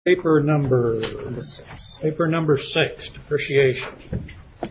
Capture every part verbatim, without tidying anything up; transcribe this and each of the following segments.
Paper number paper number six, depreciation.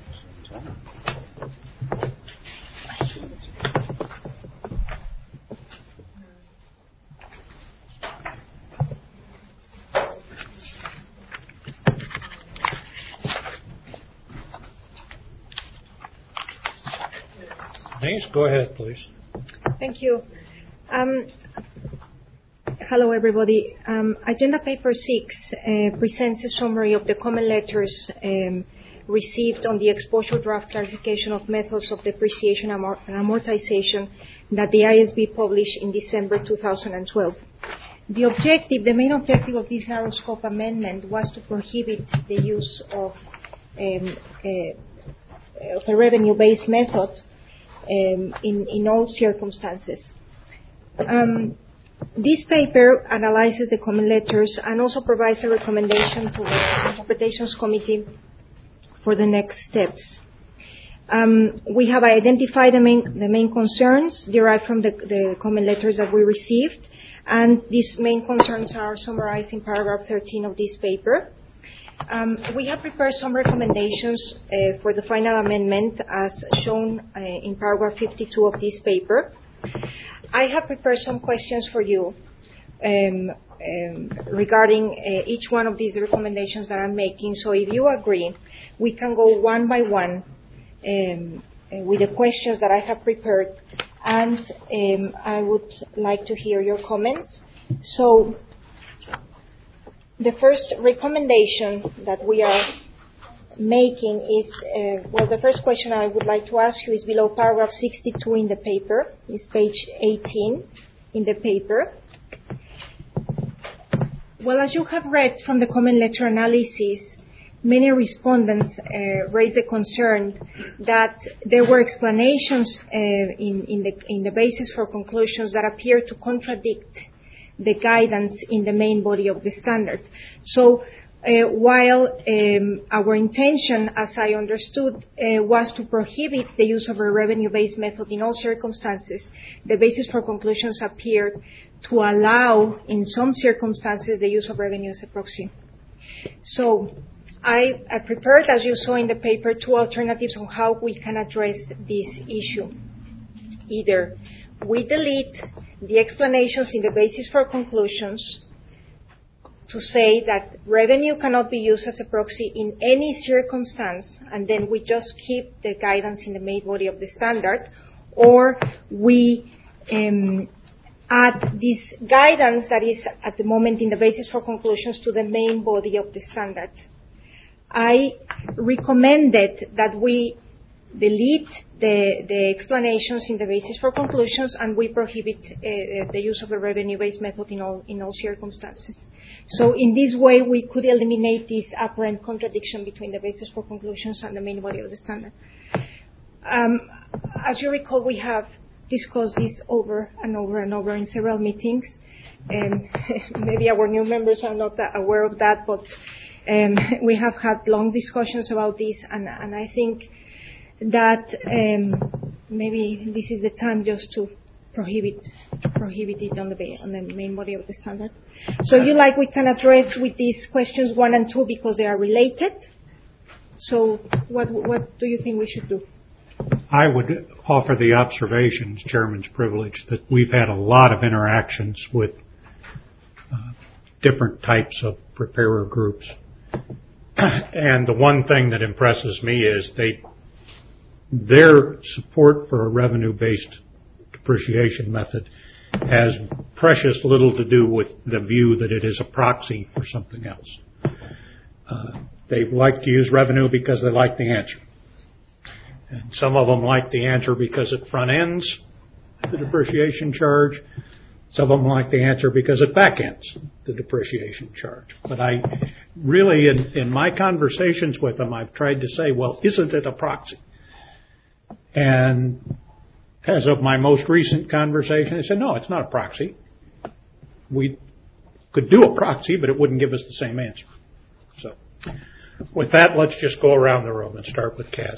Denise, go ahead, please. Thank you. Um, Hello, everybody. Um, agenda paper six uh, presents a summary of the comment letters um, received on the exposure draft clarification of methods of depreciation and amortization that the I S B published in December two thousand twelve. The objective, the main objective of this narrow scope amendment was to prohibit the use of, um, uh, of a revenue-based method um, in, in all circumstances. Um, This paper analyzes the comment letters and also provides a recommendation to the Interpretations Committee for the next steps. Um, we have identified the main, the main concerns derived from the, the comment letters that we received, and these main concerns are summarized in paragraph thirteen of this paper. Um, we have prepared some recommendations uh, for the final amendment as shown uh, in paragraph fifty-two of this paper. I have prepared some questions for you um, um, regarding uh, each one of these recommendations that I'm making. So if you agree, we can go one by one um, uh, with the questions that I have prepared, and um, I would like to hear your comments. So the first recommendation that we are making is, uh, well, the first question I would like to ask you is below paragraph sixty-two in the paper. It's page eighteen in the paper. Well, as you have read from the comment letter analysis, many respondents uh, raised the concern that there were explanations uh, in, in, the, in the basis for conclusions that appear to contradict the guidance in the main body of the standard. So Uh, while um, our intention, as I understood, uh, was to prohibit the use of a revenue-based method in all circumstances, the basis for conclusions appeared to allow, in some circumstances, the use of revenue as a proxy. So I, I prepared, as you saw in the paper, two alternatives on how we can address this issue. Either we delete the explanations in the basis for conclusions to say that revenue cannot be used as a proxy in any circumstance, and then we just keep the guidance in the main body of the standard, or we um, add this guidance that is at the moment in the basis for conclusions to the main body of the standard. I recommended that we delete the, the explanations in the basis for conclusions, and we prohibit uh, the use of a revenue-based method in all in all circumstances. So in this way, we could eliminate this apparent contradiction between the basis for conclusions and the main body of the standard. Um, as you recall, we have discussed this over and over and over in several meetings, and maybe our new members are not aware of that, but um, we have had long discussions about this, and, and I think that um, maybe this is the time just to prohibit to prohibit it on the on the main body of the standard. So you like we can address with these questions one and two because they are related. So what what do you think we should do? I would offer the observations, Chairman's privilege, that we've had a lot of interactions with uh, different types of preparer groups, and the one thing that impresses me is they. Their support for a revenue-based depreciation method has precious little to do with the view that it is a proxy for something else. Uh, they like to use revenue because they like the answer. And some of them like the answer because it front ends the depreciation charge. Some of them like the answer because it back ends the depreciation charge. But I really, in, in my conversations with them, I've tried to say, well, isn't it a proxy? And as of my most recent conversation, I said, no, it's not a proxy. We could do a proxy, but it wouldn't give us the same answer. So with that, let's just go around the room and start with Kaz.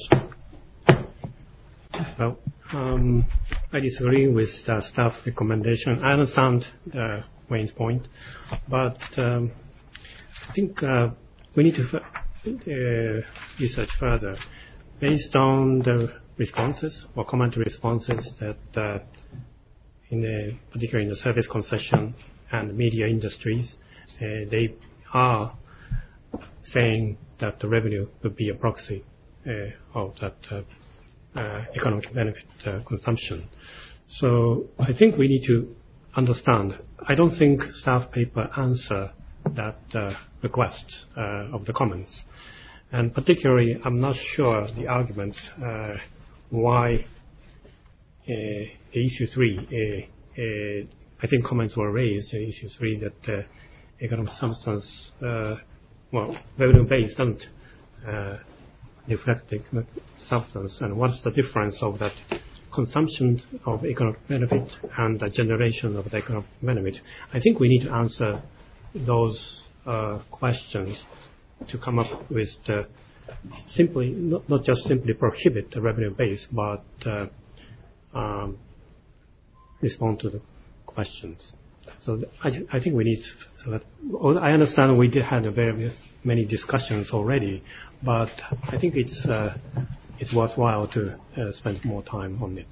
Well, um, I disagree with the staff recommendation. I understand uh, Wayne's point, but um, I think uh, we need to uh, research further based on the responses or comment responses that, uh, in the, particularly in the service concession and media industries, uh, they are saying that the revenue would be a proxy uh, of that uh, uh, economic benefit uh, consumption. So I think we need to understand. I don't think staff paper answer that uh, request uh, of the comments. And particularly, I'm not sure the argument uh, why uh, the issue three, uh, uh, I think comments were raised, uh, issue three, that uh, economic substance, uh, well, revenue base doesn't uh, reflect the economic substance. And what's the difference of that consumption of economic benefit and the generation of the economic benefit? I think we need to answer those uh, questions to come up with the simply, not, not just simply prohibit the revenue base, but uh, um, respond to the questions. So th- I, I think we need, so that, I understand we did have a very many discussions already, but I think it's uh, it's worthwhile to uh, spend more time on it.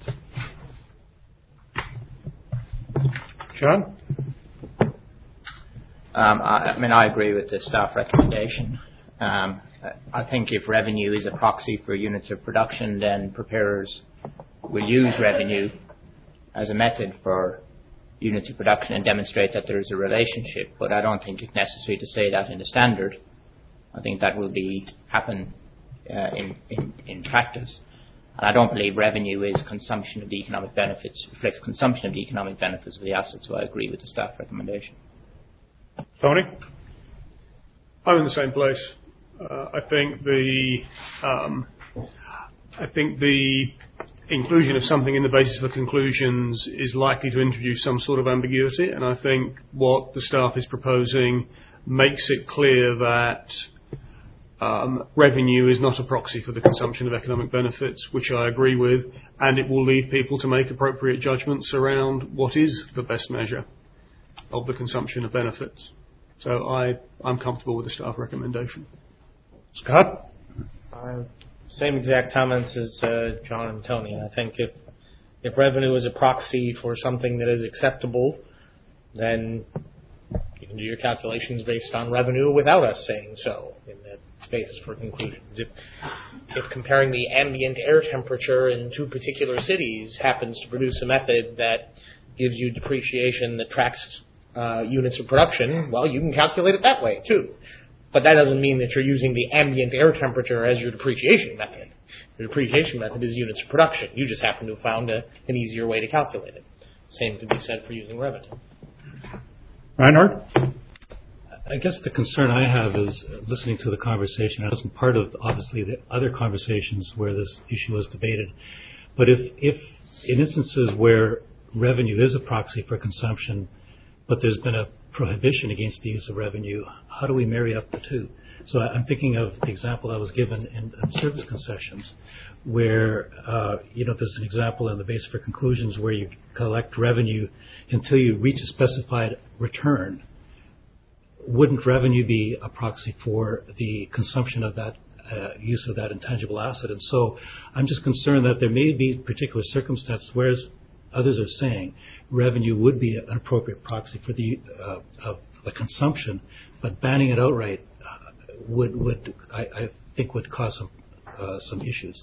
John? Um, I, I mean, I agree with the staff recommendation. Um, I think if revenue is a proxy for units of production, then preparers will use revenue as a method for units of production and demonstrate that there is a relationship. But I don't think it's necessary to say that in the standard. I think that will be happen uh, in, in, in practice. And I don't believe revenue is consumption of the economic benefits, reflects consumption of the economic benefits of the asset, so I agree with the staff recommendation. Tony? I'm in the same place. Uh, I think the um, I think the inclusion of something in the basis for conclusions is likely to introduce some sort of ambiguity, and I think what the staff is proposing makes it clear that um, revenue is not a proxy for the consumption of economic benefits, which I agree with, and it will leave people to make appropriate judgments around what is the best measure of the consumption of benefits. So I, I'm comfortable with the staff recommendation. Scott? Uh, same exact comments as uh, John and Tony. I think if if revenue is a proxy for something that is acceptable, then you can do your calculations based on revenue without us saying so in the basis for conclusions. If, if comparing the ambient air temperature in two particular cities happens to produce a method that gives you depreciation that tracks uh, units of production, well, you can calculate it that way too. But that doesn't mean that you're using the ambient air temperature as your depreciation method. Your depreciation method is units of production. You just happen to have found a, an easier way to calculate it. Same could be said for using revenue. Reinhard? I guess the concern I have is listening to the conversation. I wasn't part of, obviously, the other conversations where this issue was debated. But if, if in instances where revenue is a proxy for consumption, but there's been a prohibition against the use of revenue, how do we marry up the two? So I'm thinking of the example I was given in, in service concessions, where uh, you know there's an example in the basis for conclusions where you collect revenue until you reach a specified return. Wouldn't revenue be a proxy for the consumption of that uh, use of that intangible asset? And so I'm just concerned that there may be particular circumstances, whereas others are saying revenue would be an appropriate proxy for the uh, of the consumption, but banning it outright uh, would would I, I think would cause some uh, some issues.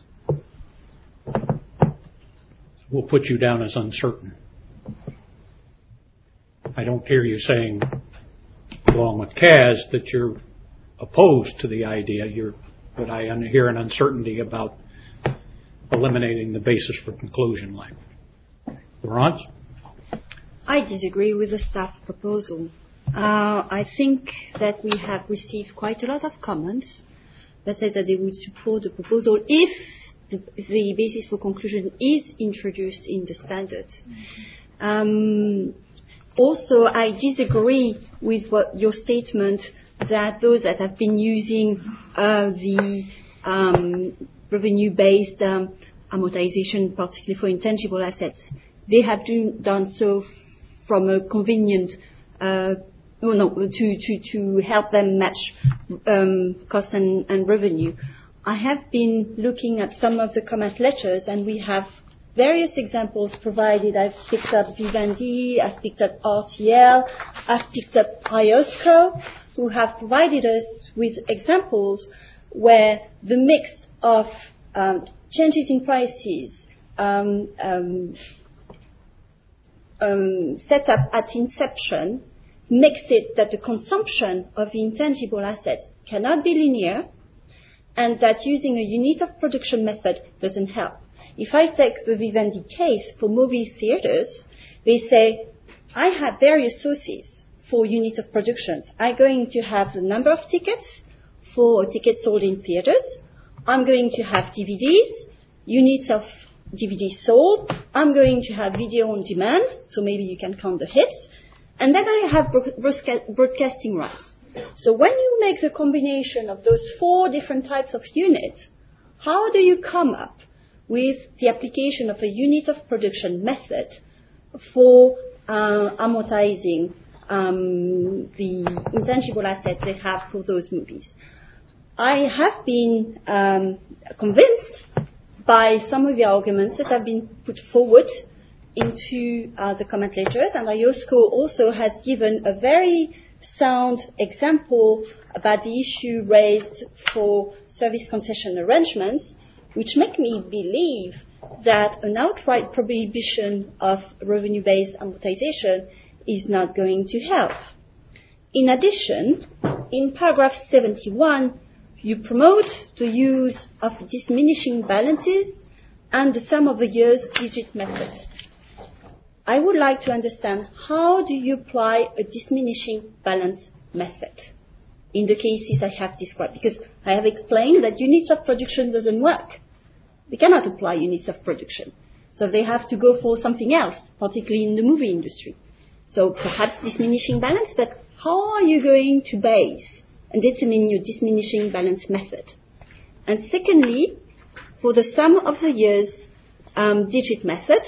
We'll put you down as uncertain. I don't hear you saying, along with Kaz, that you're opposed to the idea. You're, but I hear an uncertainty about eliminating the basis for conclusion language. Laurence? I disagree with the staff proposal. Uh, I think that we have received quite a lot of comments that said that they would support the proposal if the, the basis for conclusion is introduced in the standards. Um, also, I disagree with what your statement that those that have been using uh, the um, revenue-based um, amortization, particularly for intangible assets, they have do, done so from a convenient uh, no, no, to, to, to help them match um, cost and, and revenue. I have been looking at some of the comment letters, and we have various examples provided. I've picked up Vivendi, I've picked up R T L, I've picked up IOSCO, who have provided us with examples where the mix of um, changes in prices um, um, um, set up at inception makes it that the consumption of the intangible assets cannot be linear, and that using a unit of production method doesn't help. If I take the Vivendi case for movie theaters, they say, I have various sources for unit of productions. I'm going to have the number of tickets for tickets sold in theaters. I'm going to have D V Ds, units of D V Ds sold. I'm going to have video on demand, so maybe you can count the hits. And then I have broadcasting rights. So when you make the combination of those four different types of units, how do you come up with the application of a unit of production method for uh, amortizing um, the intangible assets they have for those movies? I have been um, convinced by some of the arguments that have been put forward into uh, the comment letters, and IOSCO also has given a very sound example about the issue raised for service concession arrangements, which make me believe that an outright prohibition of revenue-based amortization is not going to help. In addition, in paragraph seventy-one, you promote the use of diminishing balances and the sum of the years digit method. I would like to understand, how do you apply a diminishing balance method in the cases I have described? Because I have explained that units of production doesn't work. They cannot apply units of production. So they have to go for something else, particularly in the movie industry. So perhaps diminishing balance, but how are you going to base and determine your diminishing balance method? And secondly, for the sum of the years um, digit method,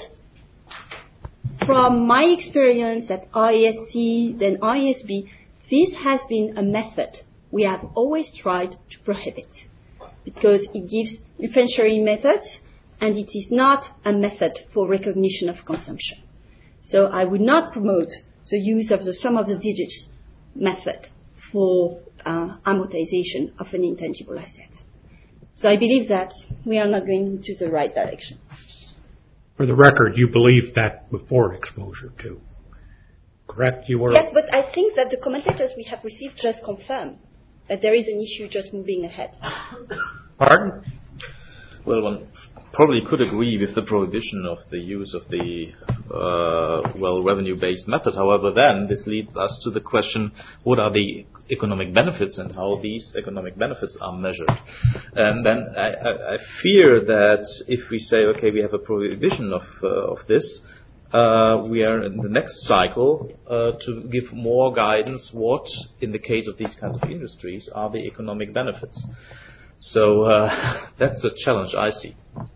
from my experience at I S C, then I S B, this has been a method we have always tried to prohibit, because it gives inventory methods and it is not a method for recognition of consumption. So I would not promote the use of the sum of the digits method for uh, amortization of an intangible asset. So I believe that we are not going into the right direction. For the record, you believe that before exposure too, correct? You were Yes, but I think that the commentators we have received just confirm that there is an issue just moving ahead. Pardon? Well, one probably could agree with the prohibition of the use of the uh, well revenue-based method. However, then this leads us to the question: what are the economic benefits and how these economic benefits are measured? And then I, I, I fear that if we say, okay, we have a prohibition of uh, of this, uh, we are in the next cycle uh, to give more guidance. What, in the case of these kinds of industries, are the economic benefits? So uh, that's a challenge I see.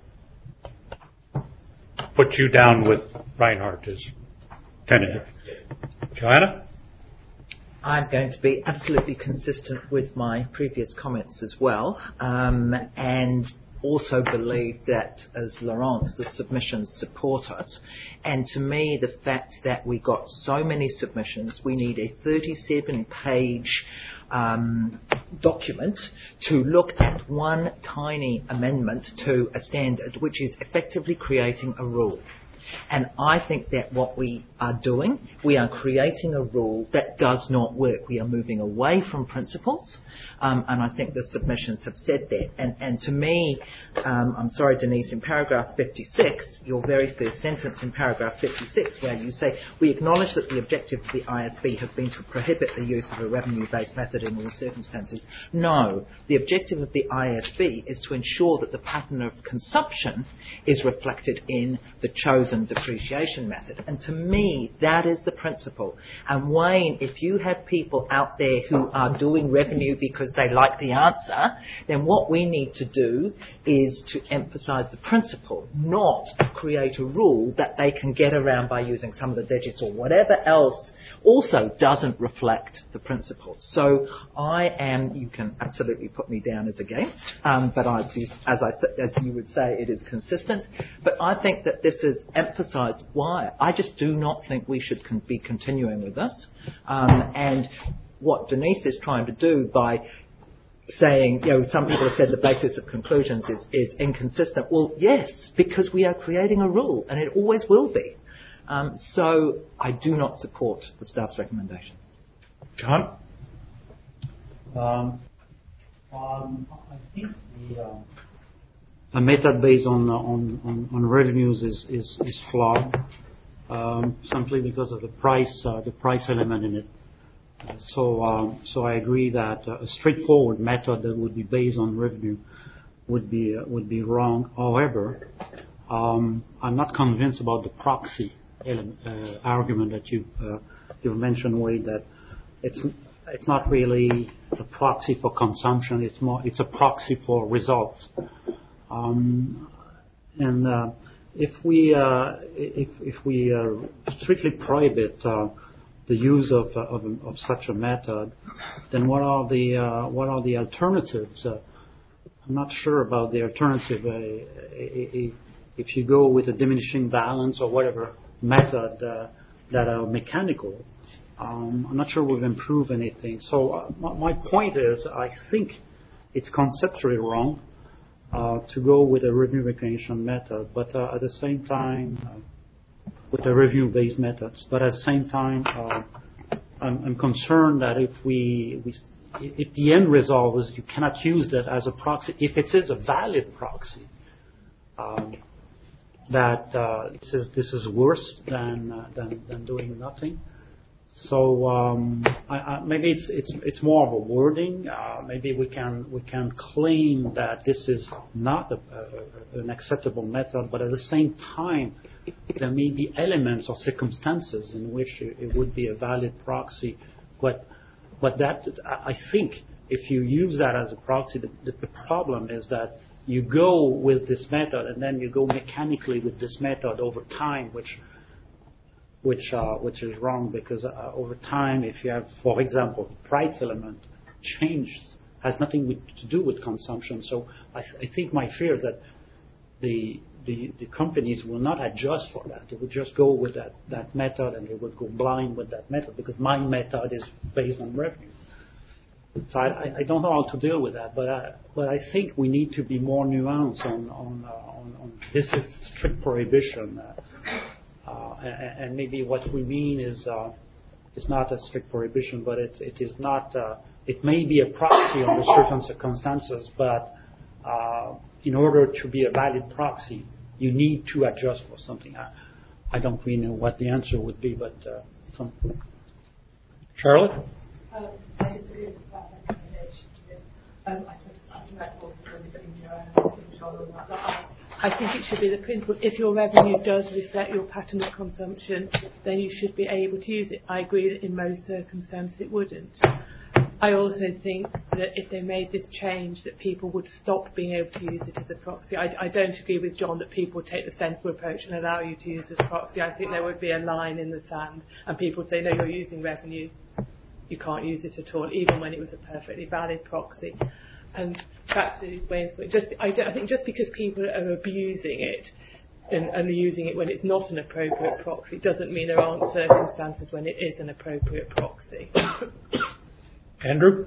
Put you down with Reinhardt as tentative. Joanna? I'm going to be absolutely consistent with my previous comments as well, um, and also believe that, as Laurence, the submissions support it. And to me, the fact that we got so many submissions, we need a thirty-seven page um, document to look at one tiny amendment to a standard, which is effectively creating a rule. And I think that what we are doing, we are creating a rule that does not work. We are moving away from principles, um, and I think the submissions have said that. And, and to me, um, I'm sorry, Denise, in paragraph fifty-six, your very first sentence in paragraph fifty-six, where you say, we acknowledge that the objective of the I S B has been to prohibit the use of a revenue-based method in all circumstances. No, the objective of the I S B is to ensure that the pattern of consumption is reflected in the chosen depreciation method. And to me, that is the principle. And Wayne, if you have people out there who are doing revenue because they like the answer, then what we need to do is to emphasize the principle, not create a rule that they can get around by using some of the digits or whatever else also doesn't reflect the principles. So I am, you can absolutely put me down as against, um, but I, as, I, as you would say, it is consistent. But I think that this has emphasised why. I just do not think we should con- be continuing with this. Um, and what Denise is trying to do by saying, you know, some people have said the basis of conclusions is, is inconsistent. Well, yes, because we are creating a rule, and it always will be. Um, so I do not support the staff's recommendation. John? Um, um, I think the, uh, a method based on on, on, on revenues is, is, is flawed, um, simply because of the price uh, the price element in it. So, um, so I agree that a straightforward method that would be based on revenue would be uh, would be wrong. However, um, I'm not convinced about the proxy element, uh, argument that you uh, you mentioned, Wade. That it's it's not really a proxy for consumption. It's more it's a proxy for results. Um, and uh, if we uh, if if we uh, strictly prohibit uh, the use of, uh, of of such a method, then what are the uh, what are the alternatives? Uh, I'm not sure about the alternative. Uh, if you go with a diminishing balance or whatever method uh, that are mechanical, um, I'm not sure we've improved anything. So uh, my, my point is, I think it's conceptually wrong uh, to go with a revenue recognition method, but uh, at the same time. Uh, with the review-based methods, but at the same time, uh, I'm, I'm concerned that if we, we, if the end result is you cannot use that as a proxy, if it is a valid proxy, um, that uh, this is this is worse than uh, than, than doing nothing. So um, I, I, maybe it's it's it's more of a wording. Uh, maybe we can we can claim that this is not a, a, an acceptable method, but at the same time, there may be elements or circumstances in which it, it would be a valid proxy. But but that I think if you use that as a proxy, the, the, the problem is that you go with this method and then you go mechanically with this method over time, which which uh, which is wrong, because uh, over time, if you have, for example, the price element changes, has nothing with, to do with consumption. So I, th- I think my fear is that the, the the companies will not adjust for that. They would just go with that, that method, and they would go blind with that method because my method is based on revenue. So I, I don't know how to deal with that, but I, but I think we need to be more nuanced on on, uh, on, on this is strict prohibition. Uh, Uh, and, and maybe what we mean is uh, it's not a strict prohibition, but it, it is not. Uh, it may be a proxy under certain circumstances, but uh, in order to be a valid proxy, you need to adjust for something. I, I don't really know what the answer would be, but uh, some. Charlotte? Um, I disagree with that recommendation. Um, I think I think that's also really control on that. I think it should be the principle. If your revenue does reflect your pattern of consumption, then you should be able to use it. I agree that in most circumstances it wouldn't. I also think that if they made this change, that people would stop being able to use it as a proxy. I, I don't agree with John that people would take the sensible approach and allow you to use it as a proxy. I think there would be a line in the sand, and people would say, no, you're using revenue. You can't use it at all, even when it was a perfectly valid proxy. And back to Wayne's point, just, I, I think just because people are abusing it and, and using it when it's not an appropriate proxy doesn't mean there aren't circumstances when it is an appropriate proxy. Andrew?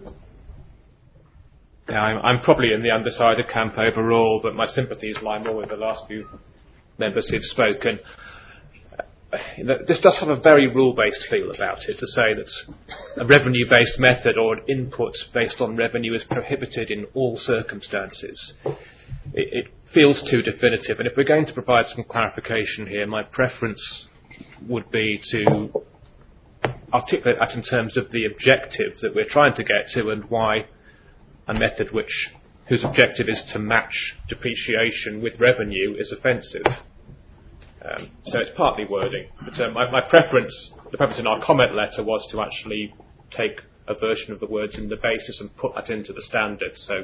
Yeah, I'm, I'm probably in the undecided camp overall, but my sympathies lie more with the last few members who've spoken. This does have a very rule-based feel about it, to say that a revenue-based method or an input based on revenue is prohibited in all circumstances. It, it feels too definitive, and if we're going to provide some clarification here, my preference would be to articulate that in terms of the objective that we're trying to get to and why a method which whose objective is to match depreciation with revenue is offensive. Um, so it's partly wording. But um, my, my preference, the preference in our comment letter was to actually take a version of the words in the basis and put that into the standard. So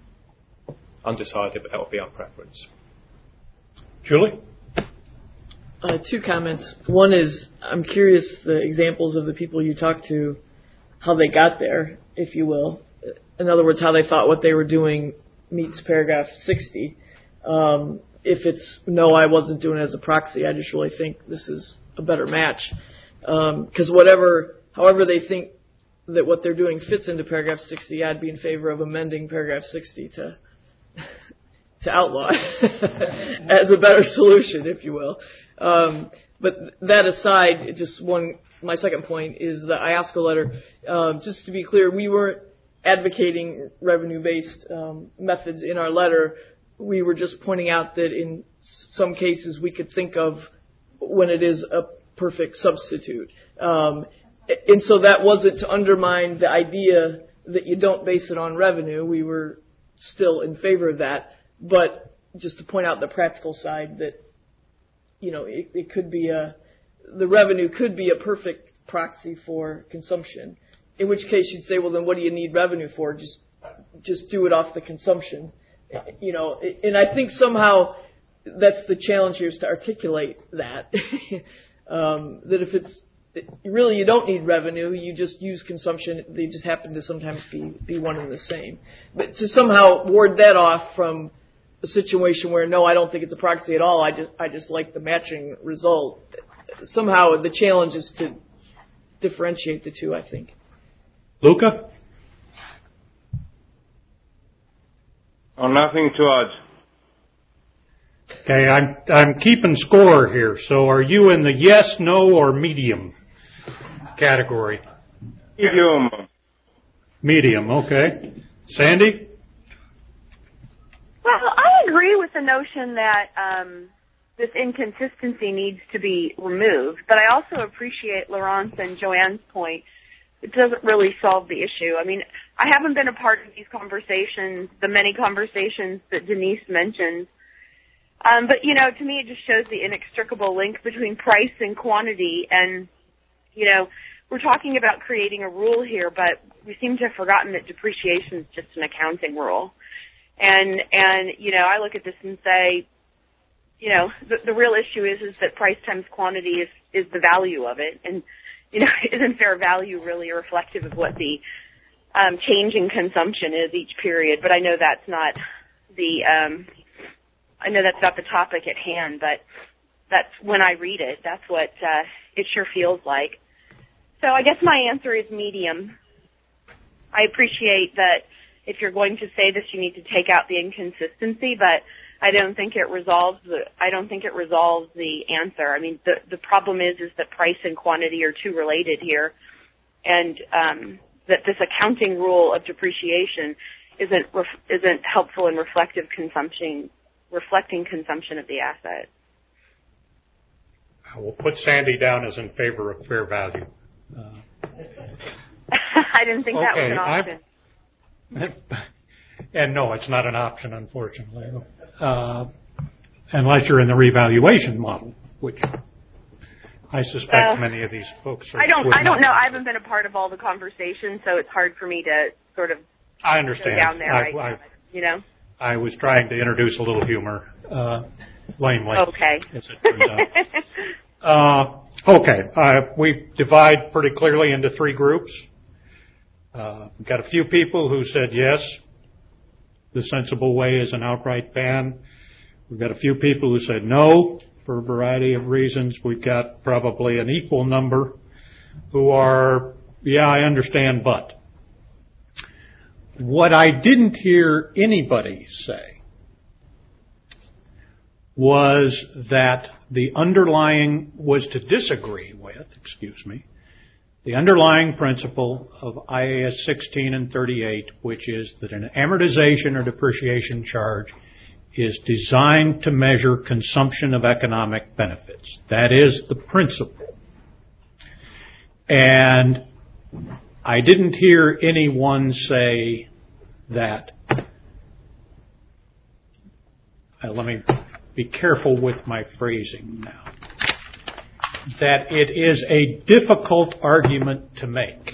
undecided, but that would be our preference. Julie? Uh, two comments. One is, I'm curious the examples of the people you talked to, how they got there, if you will. In other words, how they thought what they were doing meets paragraph sixty. Um, if it's, no, I wasn't doing it as a proxy, I just really think this is a better match. Because um, whatever, however they think that what they're doing fits into paragraph sixty, I'd be in favor of amending paragraph sixty to to outlaw as a better solution, if you will. Um, but that aside, just one, my second point is the I A S C O letter. Um, just to be clear, we weren't advocating revenue-based um, methods in our letter. We were just pointing out that in some cases we could think of when it is a perfect substitute. Um, and so that wasn't to undermine the idea that you don't base it on revenue. We were still in favor of that. But just to point out the practical side that, you know, it, it could be a, the revenue could be a perfect proxy for consumption. In which case you'd say, well, then what do you need revenue for? Just, just do it off the consumption. You know, and I think somehow that's the challenge here, is to articulate that. um, that if it's, really you don't need revenue, you just use consumption. They just happen to sometimes be, be one and the same. But to somehow ward that off from a situation where, no, I don't think it's a proxy at all, I just I just like the matching result. Somehow the challenge is to differentiate the two, I think. Luca? Oh, nothing to add. Okay, I'm I'm keeping score here. So are you in the yes, no, or medium category? Medium. Medium, okay. Sandy? Well, I agree with the notion that um, this inconsistency needs to be removed, but I also appreciate Laurence and Joanne's point. It doesn't really solve the issue. I mean, I haven't been a part of these conversations, the many conversations that Denise mentioned. Um, but, you know, to me it just shows the inextricable link between price and quantity. And, you know, we're talking about creating a rule here, but we seem to have forgotten that depreciation is just an accounting rule. And, and you know, I look at this and say, you know, the, the real issue is is that price times quantity is, is the value of it. And, you know, isn't fair value really reflective of what the um, change in consumption is each period? But I know that's not the um, I know that's not the topic at hand. But that's when I read it, that's what uh, it sure feels like. So I guess my answer is medium. I appreciate that if you're going to say this, you need to take out the inconsistency, but I don't think it resolves the, I don't think it resolves the answer. I mean, the, the problem is, is that price and quantity are too related here, and um, that this accounting rule of depreciation isn't, ref, isn't helpful in reflective consumption, reflecting consumption of the asset. I will put Sandy down as in favor of fair value. Uh, I didn't think okay, that was an option. And no, it's not an option, unfortunately, uh, unless you're in the revaluation model, which I suspect uh, many of these folks are. I don't. I don't know. I haven't been a part of all the conversations, so it's hard for me to sort of. I understand. Go down there, I, right I, now, you know. I was trying to introduce a little humor, uh, lamely. Okay. As it turns out. uh, okay, uh, we divide pretty clearly into three groups. Uh, we've got a few people who said yes, the sensible way is an outright ban. We've got a few people who said no for a variety of reasons. We've got probably an equal number who are, yeah, I understand, but. What I didn't hear anybody say was that the underlying was to disagree with, excuse me, the underlying principle of I A S sixteen and thirty-eight, which is that an amortization or depreciation charge is designed to measure consumption of economic benefits. That is the principle. And I didn't hear anyone say that, uh, let me be careful with my phrasing now, that it is a difficult argument to make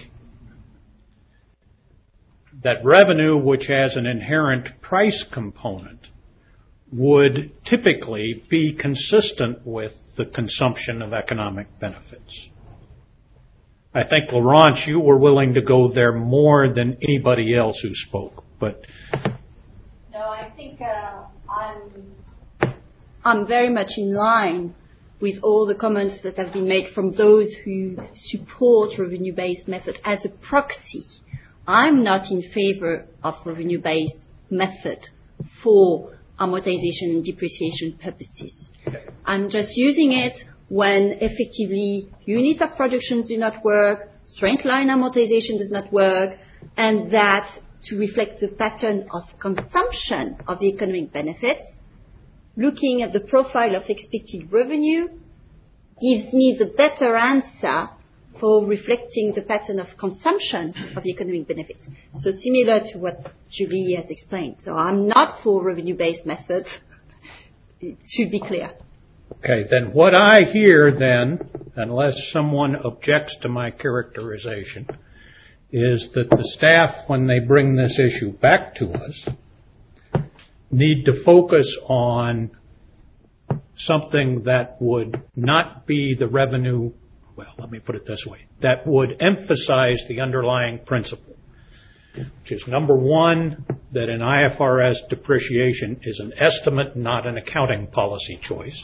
that revenue, which has an inherent price component, would typically be consistent with the consumption of economic benefits. I think, Laurence, you were willing to go there more than anybody else who spoke, but... No, I think uh, I'm, I'm very much in line with all the comments that have been made from those who support revenue-based method as a proxy. I'm not in favor of revenue-based method for amortization and depreciation purposes. I'm just using it when effectively units of production do not work, straight line amortization does not work, and that to reflect the pattern of consumption of the economic benefits, looking at the profile of expected revenue gives me the better answer for reflecting the pattern of consumption of the economic benefits. So similar to what Julie has explained. So I'm not for revenue-based methods. It should be clear. Okay, then what I hear then, unless someone objects to my characterization, is that the staff, when they bring this issue back to us, need to focus on something that would not be the revenue, well, let me put it this way, that would emphasize the underlying principle, which is number one, that an I F R S depreciation is an estimate, not an accounting policy choice.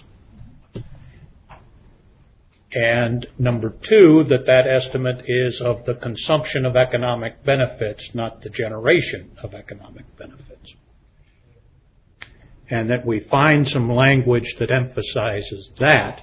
And number two, that that estimate is of the consumption of economic benefits, not the generation of economic benefits. And that we find some language that emphasizes that.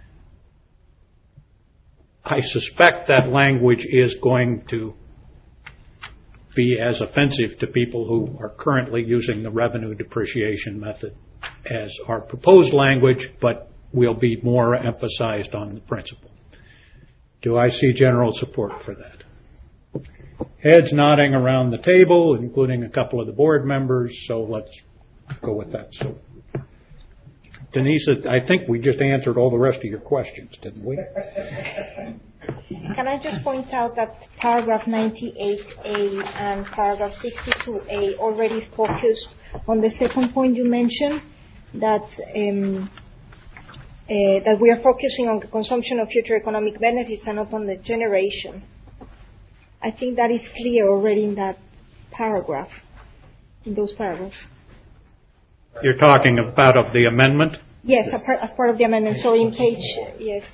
I suspect that language is going to be as offensive to people who are currently using the revenue depreciation method as our proposed language, but will be more emphasized on the principle. Do I see general support for that? Heads nodding around the table, including a couple of the board members, so let's go with that. So, Denise, I think we just answered all the rest of your questions, didn't we? Can I just point out that paragraph ninety-eight A and paragraph sixty-two A already focused on the second point you mentioned, that um, uh, that we are focusing on the consumption of future economic benefits and not on the generation. I think that is clear already in that paragraph, in those paragraphs. You're talking about of the amendment? Yes, yes. As, part, as part of the amendment. So in page, yes.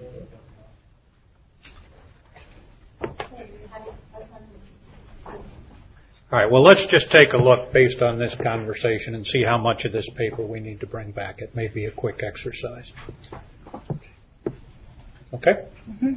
All right, well, let's just take a look based on this conversation and see how much of this paper we need to bring back. It may be a quick exercise. Okay? Mm-hmm.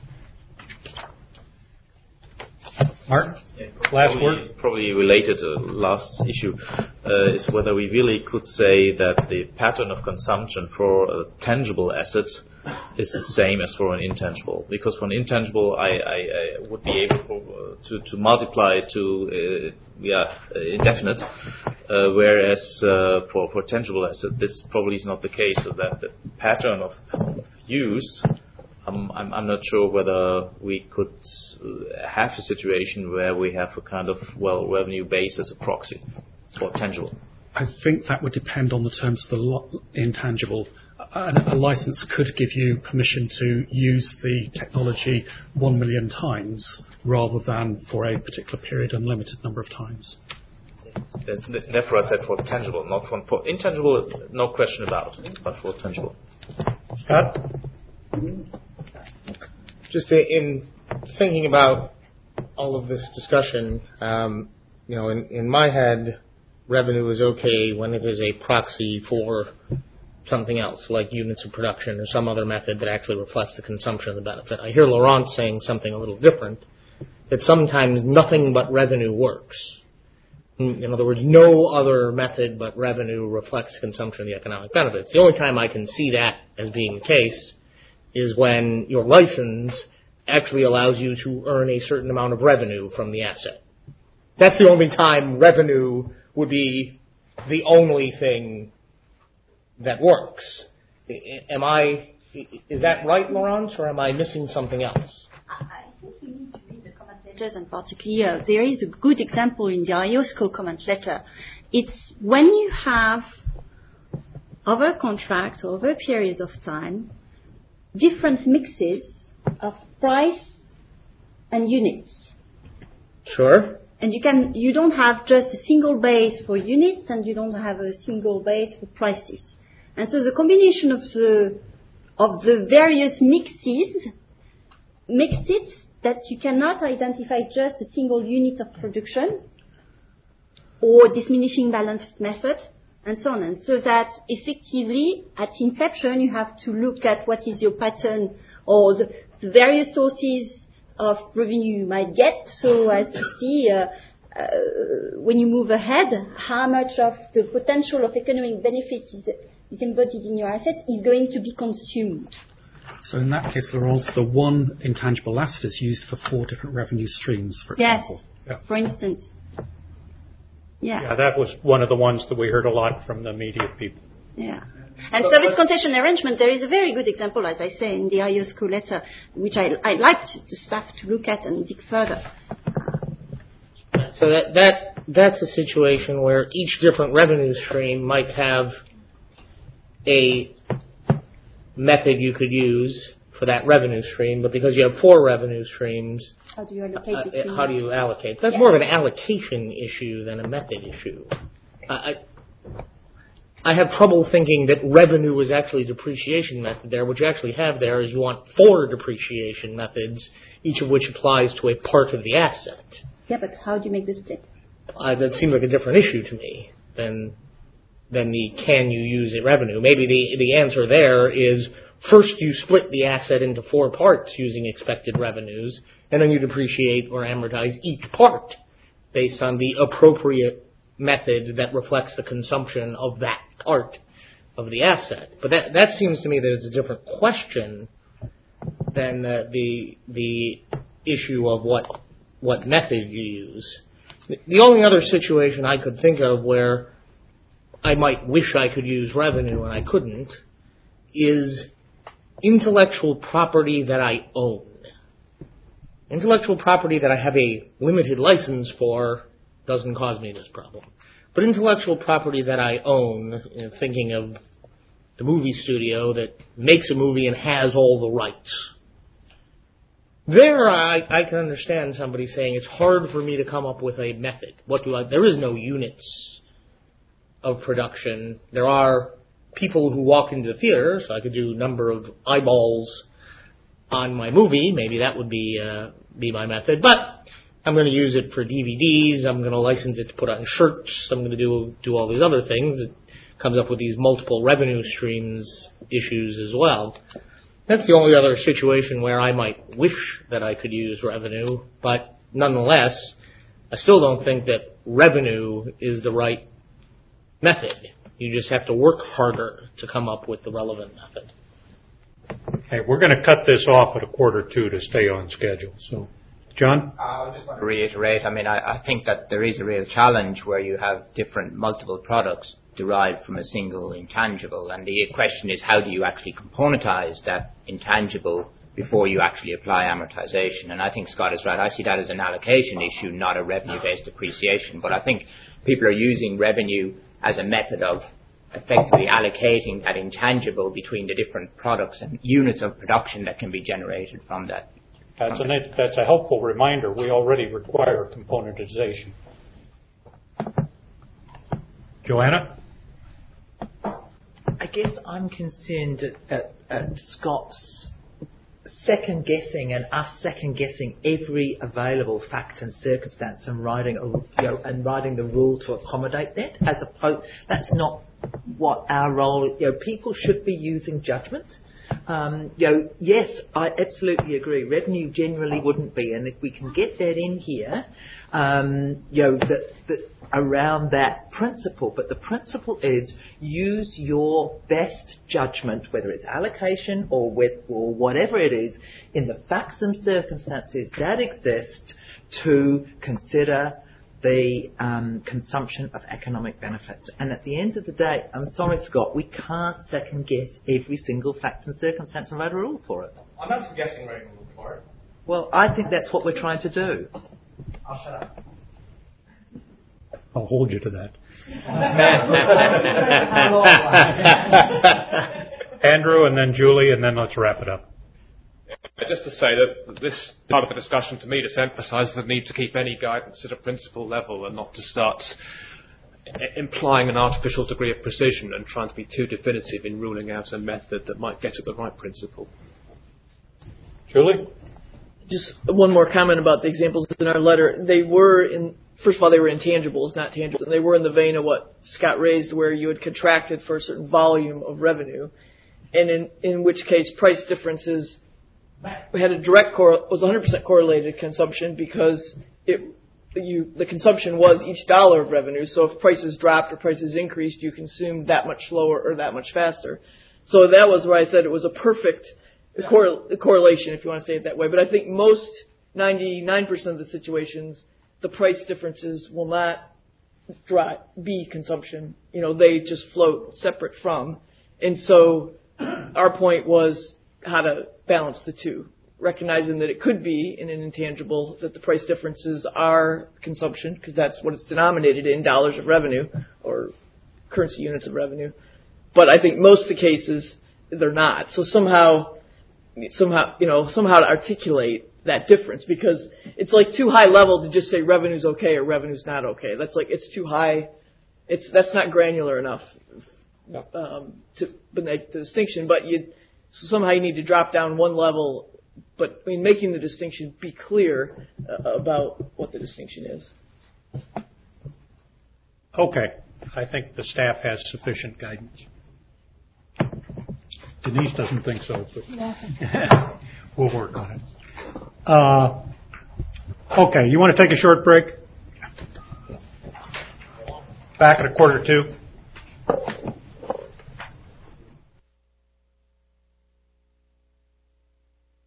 Martin? Yeah, Last probably, word? Probably related to last issue uh, is whether we really could say that the pattern of consumption for a tangible asset is the same as for an intangible. Because for an intangible, I, I, I would be able for, to, to multiply to uh, yeah, indefinite, uh, whereas uh, for, for tangible asset, this probably is not the case. So that the pattern of, of use, I'm, I'm, I'm not sure whether we could have a situation where we have a kind of, well, revenue base as a proxy for tangible. I think that would depend on the terms of the lo- intangible. A, a license could give you permission to use the technology one million times rather than for a particular period and limited number of times. Therefore, I said for tangible, not for, for intangible, no question about it, but for tangible. Scott? Just in thinking about all of this discussion, um, you know, in, in my head, revenue is okay when it is a proxy for something else, like units of production or some other method that actually reflects the consumption of the benefit. I hear Laurence saying something a little different, that sometimes nothing but revenue works. In other words, no other method but revenue reflects consumption of the economic benefits. The only time I can see that as being the case is when your license actually allows you to earn a certain amount of revenue from the asset. That's the only time revenue would be the only thing that works. Am I, is that right, Laurence, or am I missing something else? I think you need to read the comment letters, and particularly uh, there is a good example in the I O S C O comment letter. It's when you have over contracts, over periods of time, different mixes of price and units. Sure. And you can you don't have just a single base for units, and you don't have a single base for prices. And so the combination of the of the various mixes makes it that you cannot identify just a single unit of production or diminishing balance method, and so on. And so that effectively at inception you have to look at what is your pattern or the, the various sources of revenue you might get, so as to see uh, uh, when you move ahead how much of the potential of economic benefit is, is embodied in your asset is going to be consumed. So in that case, Laurence, the one intangible asset is used for four different revenue streams, for example. Yes, yeah. For instance. Yeah. Yeah, that was one of the ones that we heard a lot from the media people. Yeah. And service concession arrangement, there is a very good example, as I say, in the I O S C O letter, which I, I'd like to, the staff to look at and dig further. So that, that that's a situation where each different revenue stream might have a method you could use for that revenue stream, but because you have four revenue streams, how do you allocate it? Uh, how do you allocate? That's yeah. more of an allocation issue than a method issue. Uh, I, I have trouble thinking that revenue is actually a depreciation method there. What you actually have there is you want four depreciation methods, each of which applies to a part of the asset. Yeah, but how do you make this split? Uh, that seems like a different issue to me than than the can you use it revenue. Maybe the, the answer there is first you split the asset into four parts using expected revenues, and then you depreciate or amortize each part based on the appropriate method that reflects the consumption of that part of the asset. But that that seems to me that it's a different question than uh, the the issue of what what method you use. The only other situation I could think of where I might wish I could use revenue and I couldn't is intellectual property that I own. Intellectual property that I have a limited license for doesn't cause me this problem. But intellectual property that I own, you know, thinking of the movie studio that makes a movie and has all the rights. There I, I can understand somebody saying it's hard for me to come up with a method. What do I, there is no units of production. There are people who walk into the theater, so I could do number of eyeballs on my movie. Maybe that would be uh, be my method. But I'm going to use it for D V Ds. I'm going to license it to put on shirts. I'm going to do do all these other things. It comes up with these multiple revenue streams issues as well. That's the only other situation where I might wish that I could use revenue. But nonetheless, I still don't think that revenue is the right method. You just have to work harder to come up with the relevant method. Okay, we're going to cut this off at a quarter two to stay on schedule. So, John? I just want to reiterate, I mean, I, I think that there is a real challenge where you have different multiple products derived from a single intangible. And the question is, how do you actually componentize that intangible before you actually apply amortization? And I think Scott is right. I see that as an allocation issue, not a revenue-based depreciation. But I think people are using revenue as a method of effectively allocating that intangible between the different products and units of production that can be generated from that. That's, an, that's a helpful reminder. We already require componentization. Joanna? I guess I'm concerned at, at, at Scott's second guessing and us second guessing every available fact and circumstance and writing a, you know, and writing the rule to accommodate that. As opposed, that's not what our role. You know, people should be using judgment. Um, you know, yes, I absolutely agree. Revenue generally wouldn't be, and if we can get that in here, um, you know, that, that around that principle. But the principle is use your best judgment, whether it's allocation or with or whatever it is, in the facts and circumstances that exist to consider the um, consumption of economic benefits. And at the end of the day, I'm sorry, Scott, we can't second guess every single fact and circumstance and write a rule for it. I'm not suggesting writing a rule for it. Well, I think that's what we're trying to do. I'll shut up. I'll hold you to that. Andrew, and then Julie, and then let's wrap it up. Just to say that this part of the discussion to me just emphasises the need to keep any guidance at a principle level and not to start implying an artificial degree of precision and trying to be too definitive in ruling out a method that might get at the right principle. Julie? Just one more comment about the examples in our letter. They were in, first of all, they were intangibles, not tangibles. And they were in the vein of what Scott raised, where you had contracted for a certain volume of revenue, and in, in which case price differences had a direct cor- was one hundred percent correlated to consumption because it you the consumption was each dollar of revenue. So if prices dropped or prices increased, you consumed that much slower or that much faster. So that was where I said it was a perfect cor- correlation, if you want to say it that way. But I think most ninety-nine percent of the situations, the price differences will not drop, be consumption. You know, they just float separate from. And so our point was how to balance the two, recognizing that it could be in an intangible that the price differences are consumption, because that's what it's denominated in, dollars of revenue or currency units of revenue. But I think most of the cases they're not. So somehow, somehow, you know, somehow to articulate that difference, because it's like too high level to just say revenue's okay or revenue's not okay. That's like it's too high. It's that's not granular enough um, to make the distinction. But you. So somehow you need to drop down one level, but I mean, making the distinction be clear uh, about what the distinction is. Okay. I think the staff has sufficient guidance. Denise doesn't think so, but we'll work on it. Uh, okay. You want to take a short break? Back at a quarter to two.